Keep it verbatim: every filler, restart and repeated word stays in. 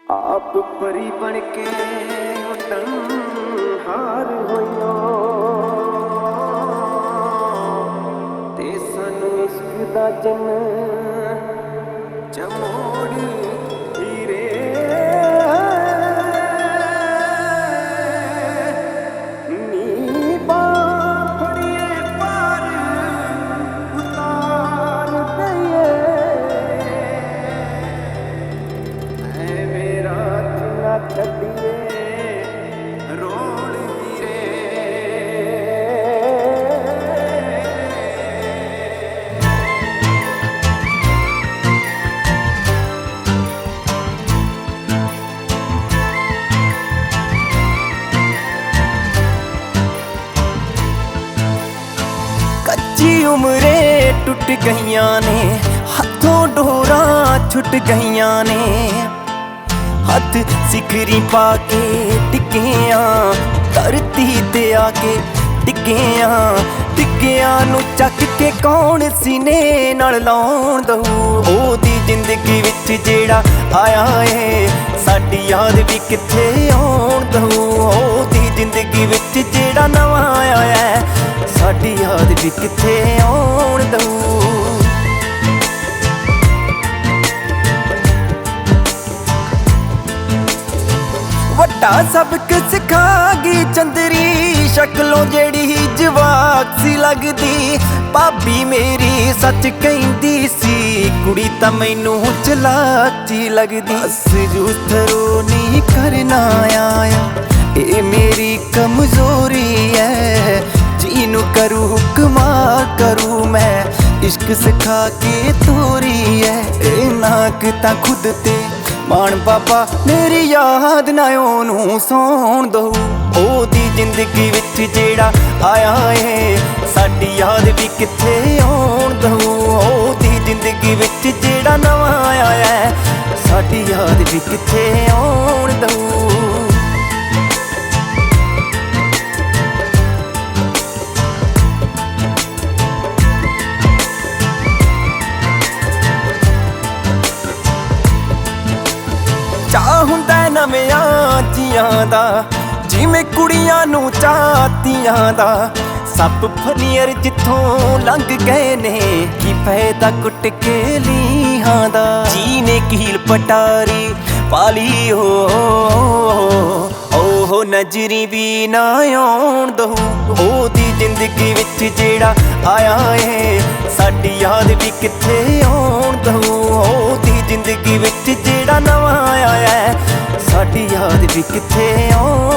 आप परी बन के उड़न हार होइयो ते सानू इश्क दा जन जमोड़ी हीरे नी बाफड़िए पार उतार दइए ऐ मेरा चुना छड़िए रोल हीरे कच्ची उम्रे टुट गईयां ने हथों डोरा छुट गईयां ने हथ सिखरी पाके टिकिया धरती ते आके टिकिया टिकिया नू चक के कौन सीने नाल लाउण दऊ ओदी जिंदगी विच जेड़ा आया है साडी याद भी किथे आउण दऊ ओदी जिंदगी विच जेड़ा नवां आया है साडी याद भी किथे आउण दऊ वड्डा सबक सिखागी चंदरी शक्लों जेड़ी जवाक सी लगदी भाभी मेरी सच कहंदी सी कुड़ी तां मैनू चलाक जी लगदी असरूथरो नहीं करना आया ए मेरी कमजोरी है जीनू करू हुक्मा करू मैं इश्क सिखा के तोरी है ए नाक तां खुद ते मान बाबा मेरी याद ना ओनू सौण दऊ ओदी जिंदगी विच जेड़ा आया है साडी याद भी किथे आउण दऊ ओदी जिंदगी विच जेड़ा नवां आया है साडी याद भी किथे आउण दऊ ਚਾਹ ਹੁੰਦਾ ਨਵਿਆਂ ਜੀਆਂ ਦਾ ਜਿਵੇਂ ਕੁੜੀਆਂ ਨੂੰ ਚਾਹਤੀਆਂ ਦਾ ਸੱਪ ਫਨੀਅਰ ਜਿੱਥੋਂ ਲੰਘ ਗਏ ਨੇ ਕੀ ਫਾਇਦਾ ਕੁੱਟ ਕੇ ਲੀਹਾਂ ਦਾ ਜੀ ਨੇ ਕੀਲ ਪਟਾਰੀ ਪਾਲੀ ਹੋ ਉਹ ਨਜ਼ਰੀ ਵੀ ਨਾ ਆਉਣ ਦਊ ਉਹਦੀ ਜ਼ਿੰਦਗੀ ਵਿੱਚ ਜਿਹੜਾ ਆਇਆ ਏ ਸਾਡੀ ਯਾਦ ਵੀ ਕਿੱਥੇ ਆਉਣ ਦਊ ਉਹਦੀ ਜ਼ਿੰਦਗੀ ਵਿੱਚ ਜਿਹੜਾ ਨਵਾਂ ਆਇਆ ਹੈ ਸਾਡੀ ਯਾਦ ਵੀ ਕਿੱਥੇ ਆਉਣ